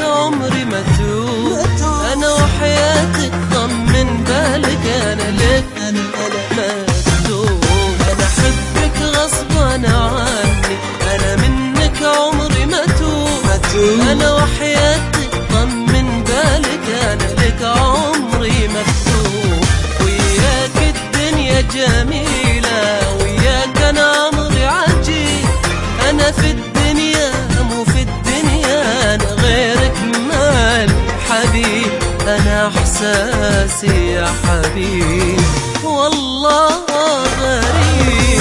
عمري ما توب. انا وحياتك طمن بالك انا لك مكتوب. انا احبك غصبا عني، انا منك عمري ما توب. انا وحياتك طمن بالك انا لك عمري مكتوب. وياك الدنيا جميلة، وياك انا عمري عجيب. انا في الدنيا مو في الدنيا، انا غيرك مالي حبيب. انا احساسي يا حبيب والله غريب.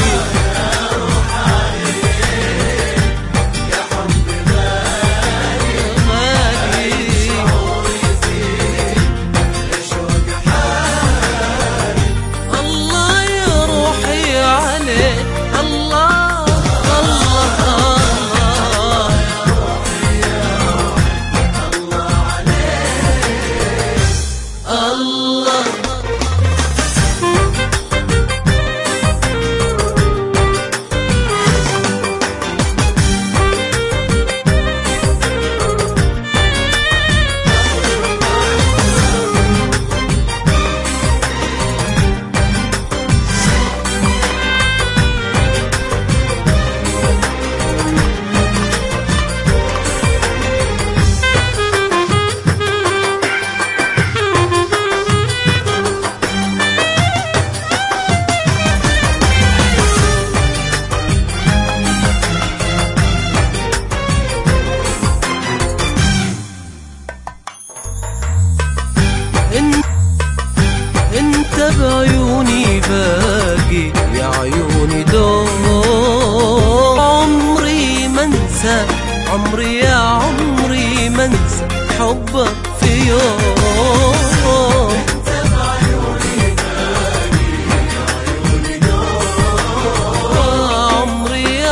انت بعيوني باقي يا عيوني دور. عمري ما انسى، عمري يا عمري ما انسى حبك في يوم. انت بعيوني باقي يا عيوني دور. عمري يا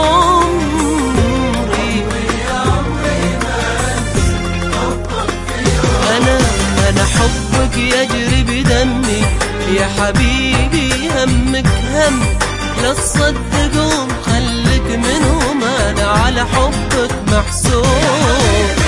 عمري ما انسى حبك في يوم. انا حبك يجري بدمي يا حبيبي، همك هم لا تصدقهم خليك منهم. انا على حبك محسوب.